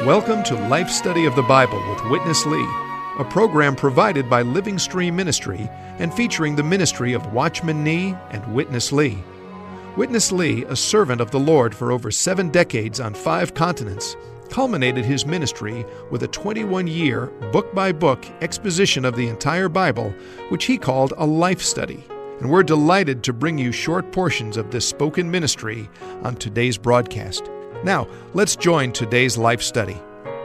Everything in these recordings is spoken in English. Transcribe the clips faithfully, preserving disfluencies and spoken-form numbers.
Welcome to Life Study of the Bible with Witness Lee, a program provided by Living Stream Ministry and featuring the ministry of Watchman Nee and Witness Lee. Witness Lee, a servant of the Lord for over seven decades on five continents, culminated his ministry with a twenty-one-year, book-by-book exposition of the entire Bible, which he called a life study. And we're delighted to bring you short portions of this spoken ministry on today's broadcast. Now, let's join today's life study.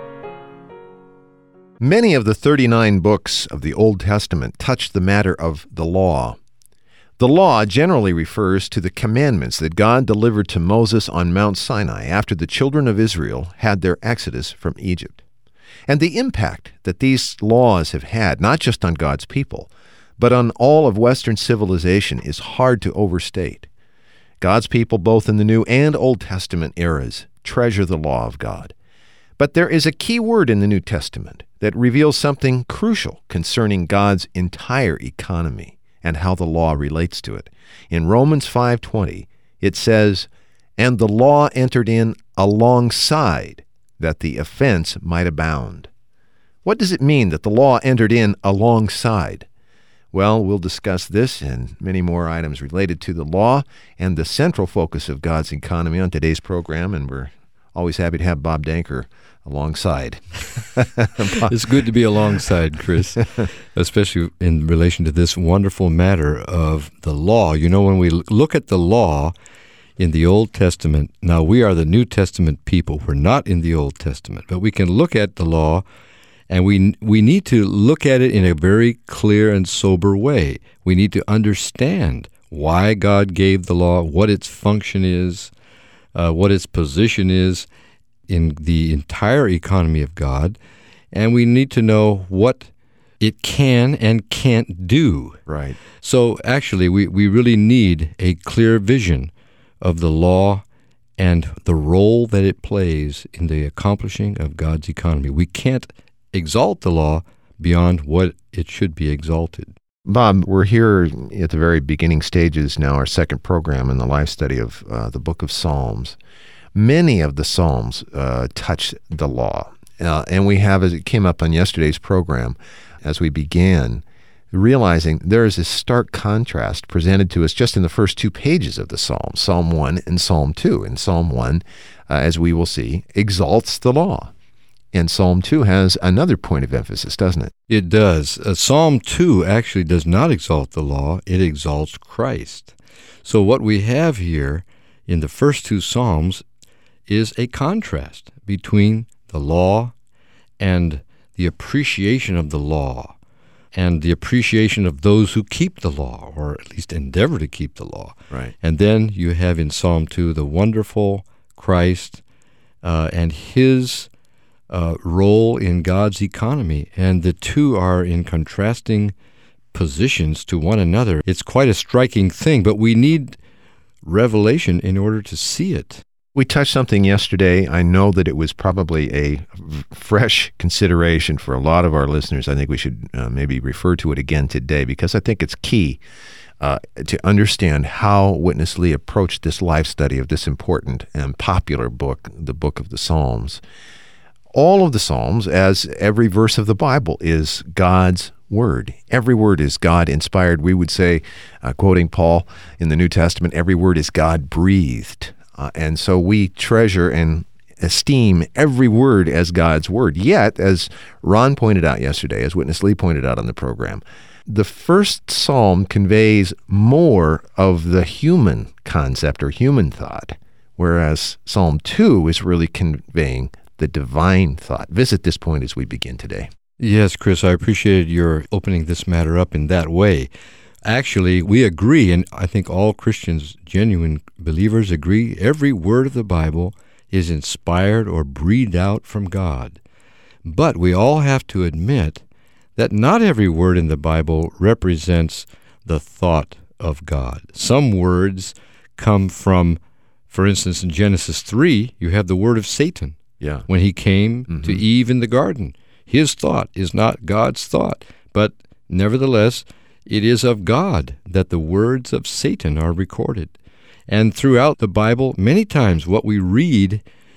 Many of the thirty-nine books of the Old Testament touch the matter of the law. The law generally refers to the commandments that God delivered to Moses on Mount Sinai after the children of Israel had their exodus from Egypt. And the impact that these laws have had, not just on God's people, but on all of Western civilization, is hard to overstate. God's people, both in the New and Old Testament eras, treasure the law of God. But there is a key word in the New Testament that reveals something crucial concerning God's entire economy and how the law relates to it. In Romans five twenty, it says, "And the law entered in alongside, that the offense might abound." What does it mean that the law entered in alongside? Well, we'll discuss this and many more items related to the law and the central focus of God's economy on today's program, and we're always happy to have Bob Danker alongside. It's good to be alongside, Chris, especially in relation to this wonderful matter of the law. You know, when we look at the law in the Old Testament, now we are the New Testament people. We're not in the Old Testament, but we can look at the law, and we we need to look at it in a very clear and sober way. We need to understand why God gave the law, what its function is, uh, what its position is in the entire economy of God, and we need to know what it can and can't do. Right. So actually, we, we really need a clear vision of the law and the role that it plays in the accomplishing of God's economy. We can't exalt the law beyond what it should be exalted. Bob, we're here at the very beginning stages now, our second program in the life study of uh, the book of Psalms. Many of the Psalms uh, touch the law, uh, and we have, as it came up on yesterday's program, as we began, realizing there is a stark contrast presented to us just in the first two pages of the Psalms, Psalm one and Psalm two. And Psalm one, uh, as we will see, exalts the law. And Psalm two has another point of emphasis, doesn't it? It does. Uh, Psalm two actually does not exalt the law, it exalts Christ. So what we have here in the first two Psalms is a contrast between the law and the appreciation of the law and the appreciation of those who keep the law, or at least endeavor to keep the law. Right. And then you have in Psalm two the wonderful Christ uh, and his Uh, role in God's economy, and the two are in contrasting positions to one another. It's quite a striking thing, but we need revelation in order to see it. We touched something yesterday. I know that it was probably a fresh consideration for a lot of our listeners. I think we should uh, maybe refer to it again today, because I think it's key uh, to understand how Witness Lee approached this life study of this important and popular book, the book of the Psalms. All of the Psalms, as every verse of the Bible, is God's word. Every word is God-inspired. We would say, uh, quoting Paul in the New Testament, every word is God-breathed. Uh, and so we treasure and esteem every word as God's word. Yet, as Ron pointed out yesterday, as Witness Lee pointed out on the program, the first psalm conveys more of the human concept or human thought, whereas Psalm two is really conveying the divine thought. Visit this point as we begin today. Yes, Chris, I appreciated your opening this matter up in that way. Actually, we agree, and I think all Christians, genuine believers, agree, every word of the Bible is inspired or breathed out from God. But we all have to admit that not every word in the Bible represents the thought of God. Some words come from, for instance, in Genesis three, you have the word of Satan. Yeah. When he came mm-hmm. to Eve in the garden. His thought is not God's thought, but nevertheless, it is of God that the words of Satan are recorded. And throughout the Bible, many times what we read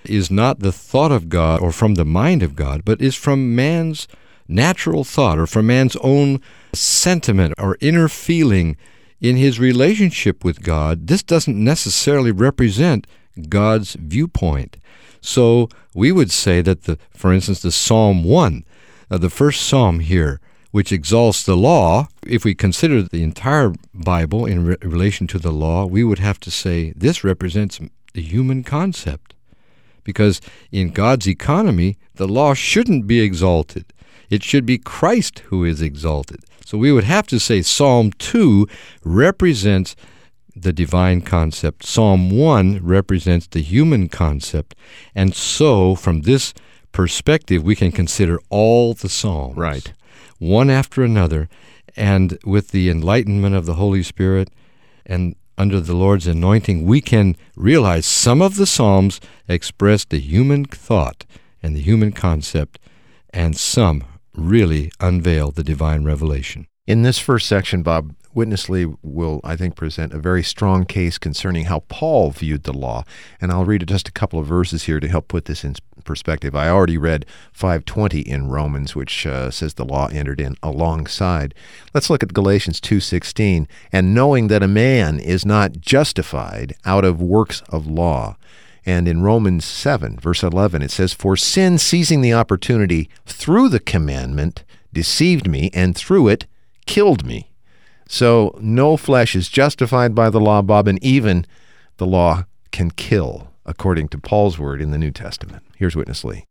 is not the thought of God or from the mind of God, but is from man's natural thought or from man's own sentiment or inner feeling in his relationship with God. This doesn't necessarily represent God's viewpoint. So we would say that, the, for instance, the Psalm one, uh, the first psalm here, which exalts the law, if we consider the entire Bible in re- relation to the law, we would have to say this represents the human concept. Because in God's economy, the law shouldn't be exalted. It should be Christ who is exalted. So we would have to say Psalm two represents the divine concept. Psalm one represents the human concept. And so, from this perspective, we can consider all the Psalms. Right. One after another. And with the enlightenment of the Holy Spirit and under the Lord's anointing, we can realize some of the Psalms express the human thought and the human concept, and some really unveil the divine revelation. In this first section, Bob, Witness Lee will, I think, present a very strong case concerning how Paul viewed the law. And I'll read just a couple of verses here to help put this in perspective. I already read five twenty in Romans, which uh, says the law entered in alongside. Let's look at Galatians two sixteen. And knowing that a man is not justified out of works of law. And in Romans seven, verse eleven, it says, For sin, seizing the opportunity through the commandment, deceived me, and through it killed me. So no flesh is justified by the law, Bob, and even the law can kill, according to Paul's word in the New Testament. Here's Witness Lee.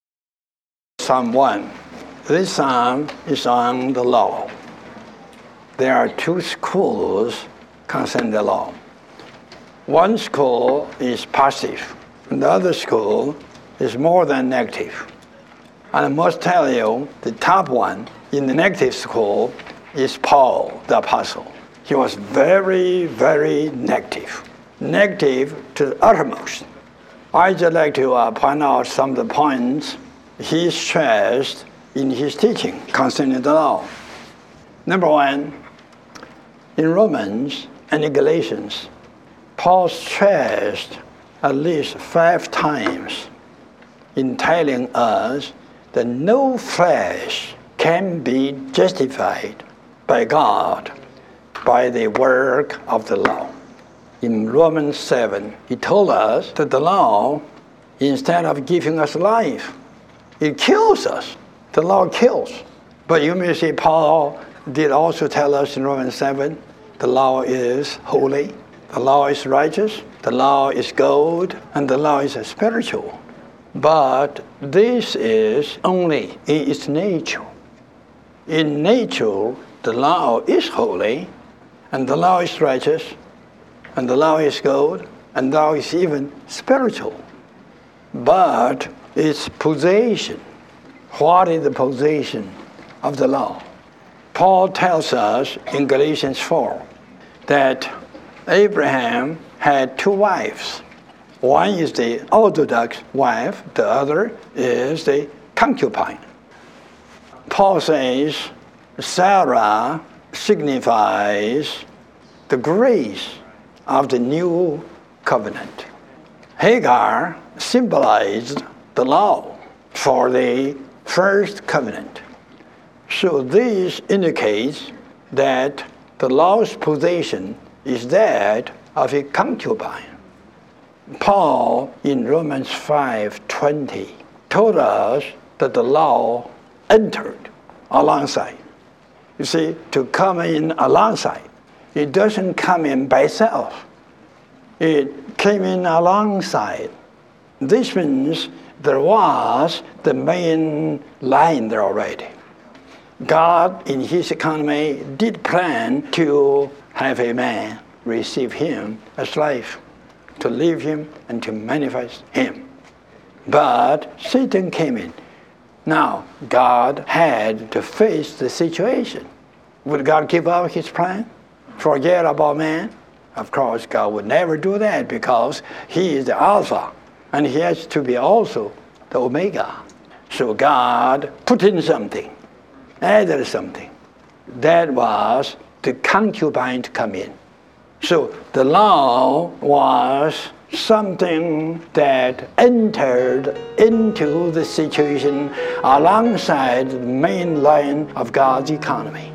Psalm one. This psalm is on the law. There are two schools concerning the law. One school is positive, and the other school is more than negative. And I must tell you, the top one in the negative school is Paul, the apostle. He was very, very negative, negative to the uttermost. I'd just like to uh, point out some of the points he stressed in his teaching concerning the law. Number one, in Romans and in Galatians, Paul stressed at least five times in telling us that no flesh can be justified by God by the work of the law. In Romans seven, he told us that the law, instead of giving us life, it kills us. The law kills. But you may say Paul did also tell us in Romans seven, the law is holy, the law is righteous, the law is good, and the law is spiritual. But this is only in its nature. In nature, the law is holy, and the law is righteous, and the law is good, and the law is even spiritual. But its possession, what is the possession of the law? Paul tells us in Galatians four that Abraham had two wives. One is the Orthodox wife, the other is the concubine. Paul says Sarah signifies the grace of the new covenant. Hagar symbolized the law for the first covenant. So this indicates that the law's possession is that of a concubine. Paul in Romans five twenty told us that the law entered alongside. You see, to come in alongside, it doesn't come in by itself. It came in alongside. This means there was the main line there already. God, in his economy, did plan to have a man receive him as life, to live him and to manifest him. But Satan came in. Now, God had to face the situation. Would God give up his plan? Forget about man? Of course, God would never do that because he is the Alpha, and he has to be also the Omega. So God put in something, added something. That was the concubine to come in. So the law was something that entered into the situation alongside the main line of God's economy.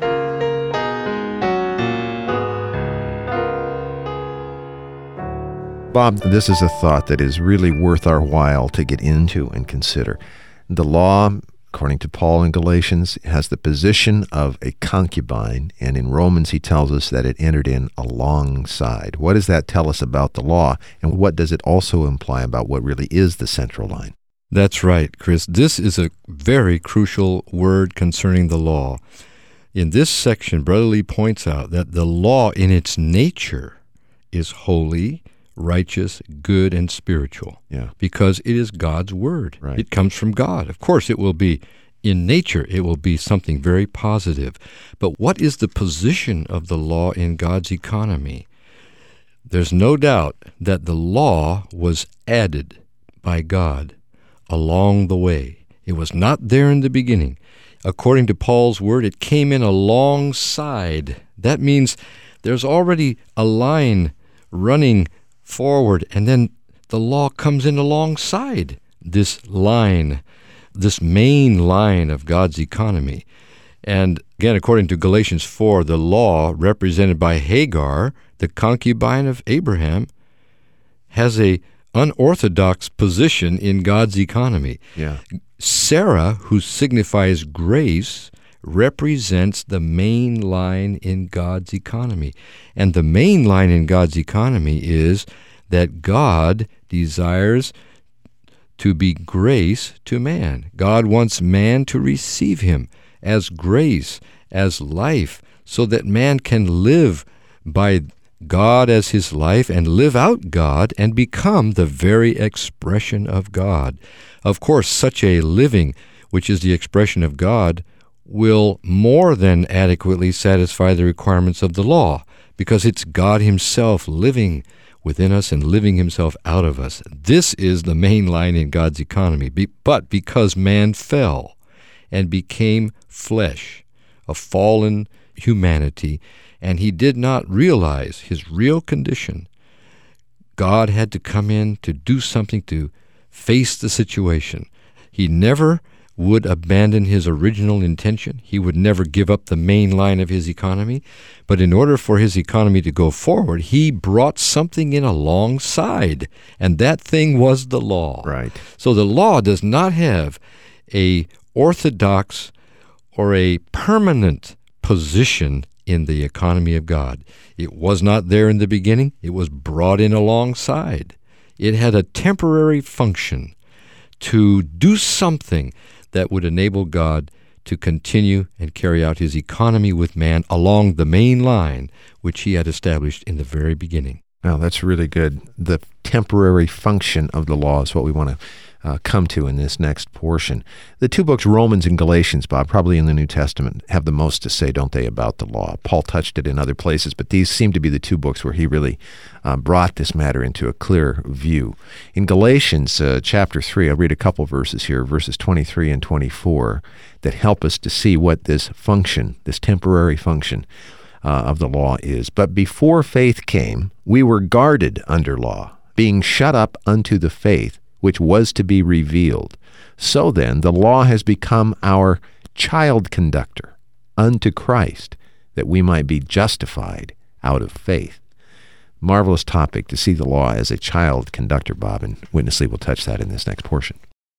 Bob, this is a thought that is really worth our while to get into and consider. The law, according to Paul in Galatians, has the position of a concubine, and in Romans he tells us that it entered in alongside. What does that tell us about the law, and what does it also imply about what really is the central line? That's right, Chris. This is a very crucial word concerning the law. In this section, Brother Lee points out that the law in its nature is holy, righteous, good, and spiritual. Yeah. Because it is God's word. Right. It comes from God. Of course, it will be, in nature, it will be something very positive. But what is the position of the law in God's economy? There's no doubt that the law was added by God along the way. It was not there in the beginning. According to Paul's word, it came in alongside. That means there's already a line running forward, and then the law comes in alongside this line, this main line of God's economy. And again, according to Galatians four, the law, represented by Hagar, the concubine of Abraham, has a unorthodox position in God's economy. Yeah. Sarah, who signifies grace, represents the main line in God's economy. And the main line in God's economy is that God desires to be grace to man. God wants man to receive him as grace, as life, so that man can live by God as his life and live out God and become the very expression of God. Of course, such a living, which is the expression of God, will more than adequately satisfy the requirements of the law, because it's God himself living within us and living himself out of us. This is the main line in God's economy. But because man fell and became flesh, a fallen humanity, and he did not realize his real condition, God had to come in to do something to face the situation. He never would abandon his original intention. He would never give up the main line of his economy. But in order for his economy to go forward, he brought something in alongside, and that thing was the law. Right. So the law does not have a orthodox or a permanent position in the economy of God. It was not there in the beginning. It was brought in alongside. It had a temporary function to do something that would enable God to continue and carry out his economy with man along the main line which he had established in the very beginning. Well, that's really good. The temporary function of the law is what we want to uh, come to in this next portion. The two books, Romans and Galatians, Bob, probably in the New Testament, have the most to say, don't they, about the law? Paul touched it in other places, but these seem to be the two books where he really uh, brought this matter into a clear view. In Galatians uh, chapter three, I'll read a couple verses here, verses twenty-three and twenty-four, that help us to see what this function, this temporary function uh, of the law is. But before faith came, we were guarded under law, being shut up unto the faith which was to be revealed. So then, the law has become our child conductor unto Christ, that we might be justified out of faith. Marvelous topic to see the law as a child conductor, Bob, and Witness Lee will touch that in this next portion.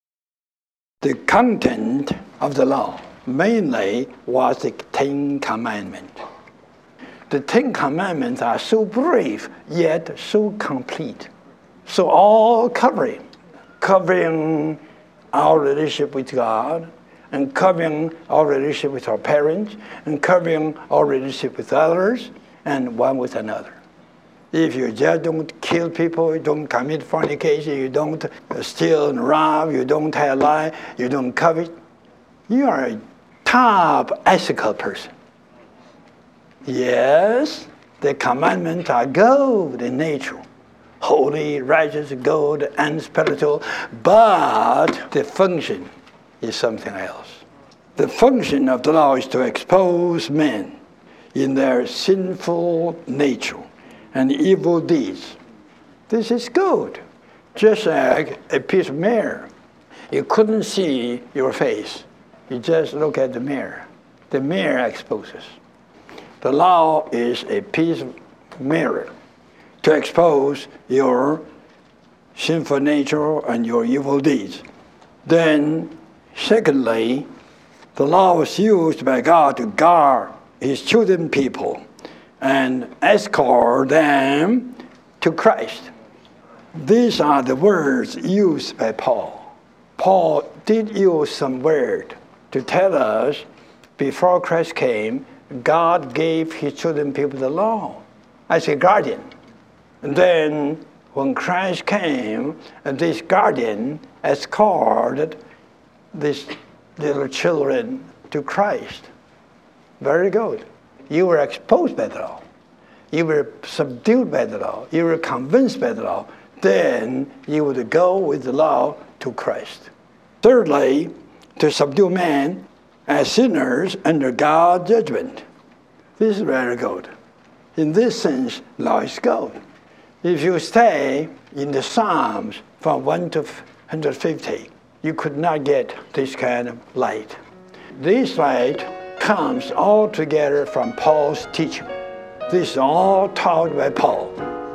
The content of the law mainly was the Ten Commandments. The Ten Commandments are so brief, yet so complete, so all-covering, covering our relationship with God, and covering our relationship with our parents, and covering our relationship with others, and one with another. If you just don't kill people, you don't commit fornication, you don't steal and rob, you don't tell lie, you don't covet, you are a top ethical person. Yes, the commandments are good in nature, holy, righteous, good, and spiritual, but the function is something else. The function of the law is to expose men in their sinful nature and evil deeds, This is good. Just like a piece of mirror. You couldn't see your face. You just look at the mirror. The mirror exposes. The law is a piece of mirror to expose your sinful nature and your evil deeds. Then, secondly, the law was used by God to guard his chosen people and escort them to Christ. These are the words used by Paul. Paul did use some word to tell us before Christ came, God gave his chosen people the law as a guardian. And then when Christ came, this guardian escorted these little children to Christ. Very good. You were exposed by the law. You were subdued by the law. You were convinced by the law. Then you would go with the law to Christ. Thirdly, to subdue man as sinners under God's judgment. This is very good. In this sense, law is good. If you stay in the Psalms from one to one hundred fifty, you could not get this kind of light. This light comes all together from Paul's teaching. This is all taught by Paul.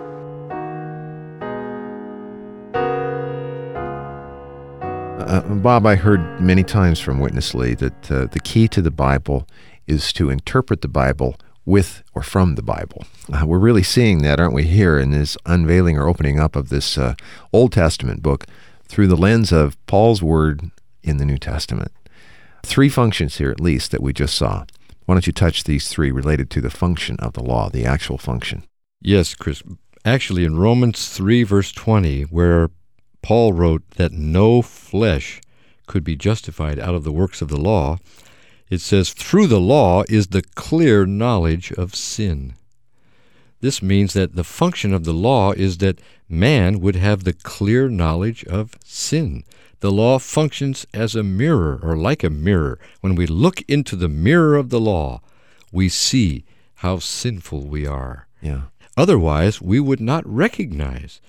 Uh, Bob, I heard many times from Witness Lee that uh, the key to the Bible is to interpret the Bible with or from the Bible. Uh, we're really seeing that, aren't we, here in this unveiling or opening up of this uh, Old Testament book through the lens of Paul's word in the New Testament. Three functions here, at least, that we just saw. Why don't you touch these three related to the function of the law, the actual function? Yes, Chris. Actually, in Romans three, verse twenty, where Paul wrote that no flesh could be justified out of the works of the law, it says, through the law is the clear knowledge of sin. This means that the function of the law is that man would have the clear knowledge of sin. The law functions as a mirror, or like a mirror. When we look into the mirror of the law, we see how sinful we are. Yeah. Otherwise, we would not recognize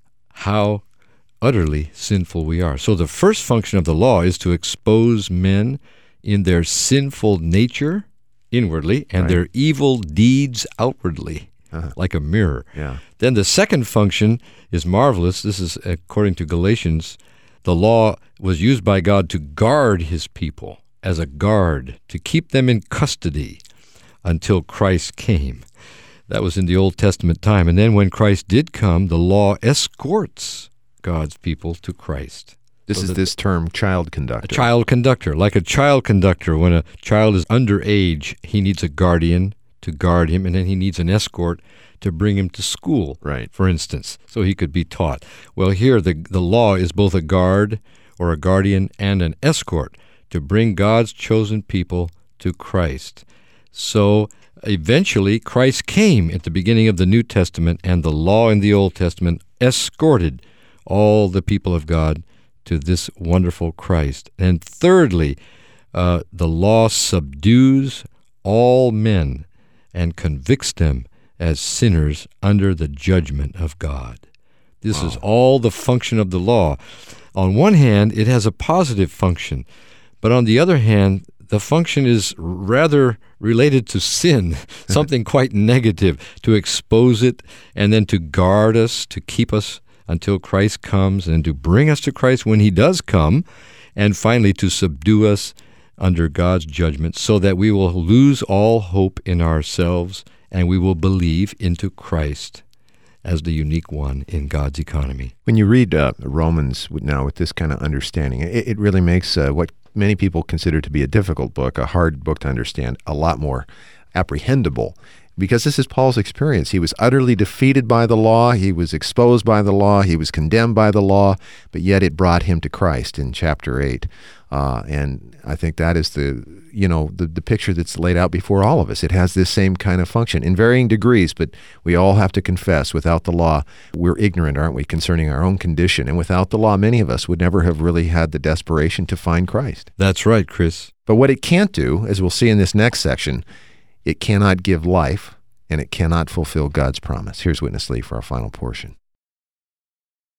how utterly sinful we are. So the first function of the law is to expose men in their sinful nature inwardly and right. their evil deeds outwardly, uh-huh. like a mirror. Yeah. Then the second function is marvelous. This is according to Galatians. The law was used by God to guard his people as a guard, to keep them in custody until Christ came. That was in the Old Testament time. And then when Christ did come, the law escorts God's people to Christ. This so is this term, child conductor. A child conductor. Like a child conductor, when a child is underage, he needs a guardian to guard him, and then he needs an escort to bring him to school, right. for instance, so he could be taught. Well, here the, the law is both a guard or a guardian and an escort to bring God's chosen people to Christ. So eventually Christ came at the beginning of the New Testament, and the law in the Old Testament escorted all the people of God to this wonderful Christ. And thirdly, uh, the law subdues all men and convicts them as sinners under the judgment of God. This wow. is all the function of the law. On one hand, it has a positive function, but on the other hand, the function is rather related to sin, something quite negative, to expose it and then to guard us, to keep us until Christ comes, and to bring us to Christ when he does come, and finally to subdue us under God's judgment so that we will lose all hope in ourselves and we will believe into Christ as the unique one in God's economy. When you read uh, Romans now with this kind of understanding, it, it really makes uh, what many people consider to be a difficult book, a hard book to understand, a lot more apprehendable. Because this is Paul's experience. He was utterly defeated by the law. He was exposed by the law. He was condemned by the law, but yet it brought him to Christ in chapter eight. Uh, and I think that is the, you know, the, the picture that's laid out before all of us. It has this same kind of function in varying degrees, but we all have to confess without the law, we're ignorant, aren't we, concerning our own condition. And without the law, many of us would never have really had the desperation to find Christ. That's right, Chris. But what it can't do, as we'll see in this next section, it cannot give life, and it cannot fulfill God's promise. Here's Witness Lee for our final portion.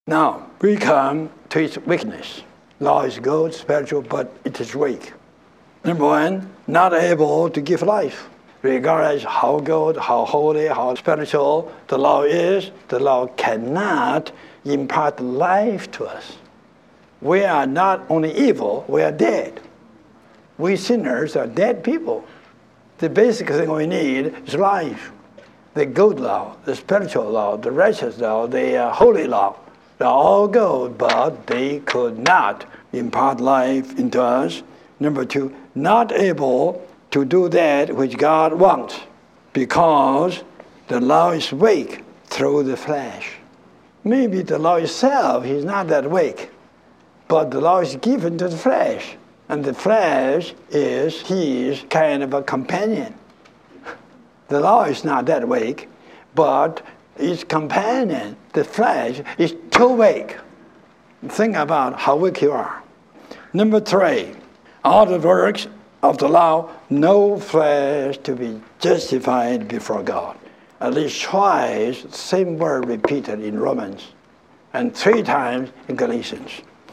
Now, we come to its weakness. Law is good, spiritual, but it is weak. Number one, not able to give life. Regardless how good, how holy, how spiritual the law is, the law cannot impart life to us. We are not only evil, we are dead. We sinners are dead people. The basic thing we need is life. The good law, the spiritual law, the righteous law, the uh, holy law, they're all good, but they could not impart life into us. Number two, not able to do that which God wants, because the law is weak through the flesh. Maybe the law itself is not that weak, but the law is given to the flesh, and the flesh is his kind of a companion. The law is not that weak, but its companion, the flesh, is too weak. Think about how weak you are. Number three, all the works of the law, no flesh to be justified before God. At least twice, same word repeated in Romans, and three times in Galatians.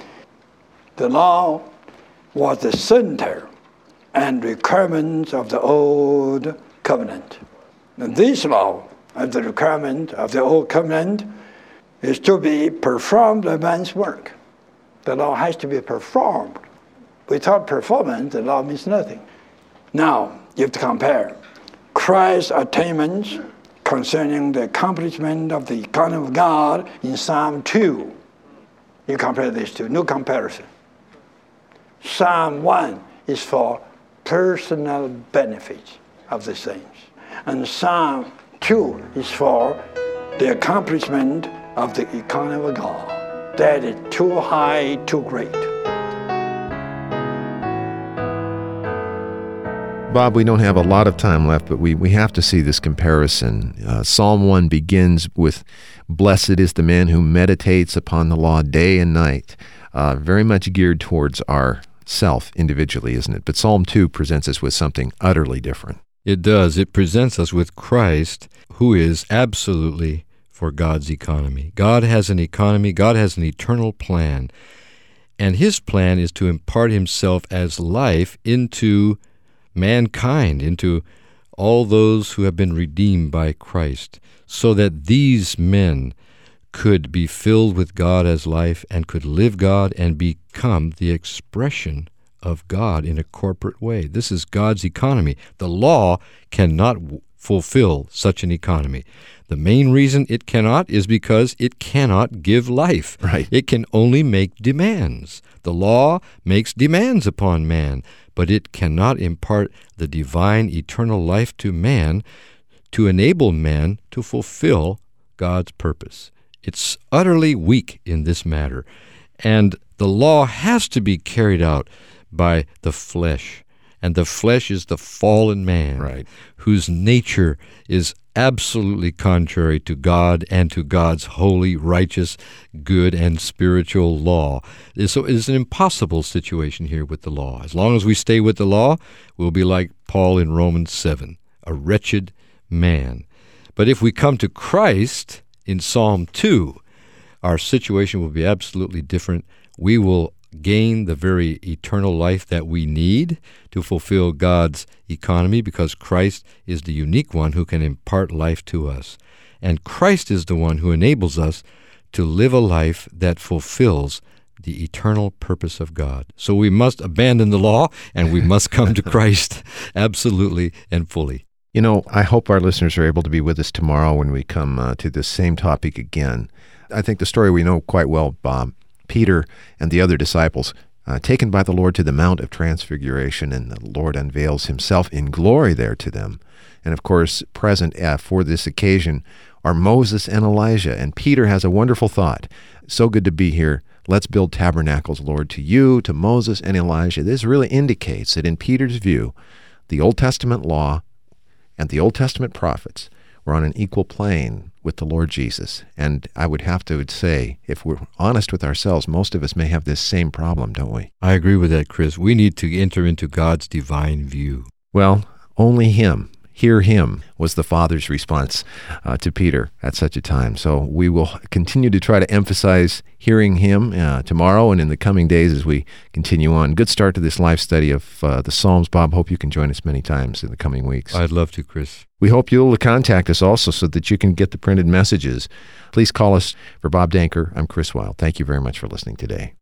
The law was the center and requirement of the old covenant. And this law, as the requirement of the old covenant, is to be performed by man's work. The law has to be performed. Without performance, the law means nothing. Now, you have to compare Christ's attainments concerning the accomplishment of the economy of God in Psalm two. You compare these two, no comparison. Psalm one is for personal benefits of the saints, and Psalm two is for the accomplishment of the economy of God. That is too high, too great. Bob, we don't have a lot of time left, but we, we have to see this comparison. Uh, Psalm one begins with, "Blessed is the man who meditates upon the law day and night," uh, very much geared towards our self individually, isn't it? But Psalm two presents us with something utterly different. It does. It presents us with Christ, who is absolutely for God's economy. God has an economy. God has an eternal plan. And his plan is to impart himself as life into mankind, into all those who have been redeemed by Christ, so that these men could be filled with God as life and could live God and become the expression of God in a corporate way. This is God's economy. The law cannot w- fulfill such an economy. The main reason it cannot is because it cannot give life. Right. It can only make demands. The law makes demands upon man, but it cannot impart the divine eternal life to man to enable man to fulfill God's purpose. It's utterly weak in this matter, and the law has to be carried out by the flesh, and the flesh is the fallen man, right, whose nature is absolutely contrary to God and to God's holy, righteous, good, and spiritual law. So it's an impossible situation here with the law. As long as we stay with the law, we'll be like Paul in Romans seven, a wretched man. But if we come to Christ in Psalm two, our situation will be absolutely different. We will gain the very eternal life that we need to fulfill God's economy, because Christ is the unique one who can impart life to us. And Christ is the one who enables us to live a life that fulfills the eternal purpose of God. So we must abandon the law, and we must come to Christ absolutely and fully. You know, I hope our listeners are able to be with us tomorrow when we come uh, to this same topic again. I think the story we know quite well, Bob. Peter and the other disciples uh, taken by the Lord to the Mount of Transfiguration, and the Lord unveils himself in glory there to them. And of course, present uh, for this occasion are Moses and Elijah. And Peter has a wonderful thought. So good to be here. Let's build tabernacles, Lord, to you, to Moses and Elijah. This really indicates that in Peter's view, the Old Testament law and the Old Testament prophets were on an equal plane with the Lord Jesus. And I would have to say, if we're honest with ourselves, most of us may have this same problem, don't we? I agree with that, Chris. We need to enter into God's divine view. Well, only Him. Hear him, was the Father's response uh, to Peter at such a time. So we will continue to try to emphasize hearing him uh, tomorrow and in the coming days as we continue on. Good start to this live study of uh, the Psalms. Bob, hope you can join us many times in the coming weeks. I'd love to, Chris. We hope you'll contact us also so that you can get the printed messages. Please call us. For Bob Danker, I'm Chris Wilde. Thank you very much for listening today.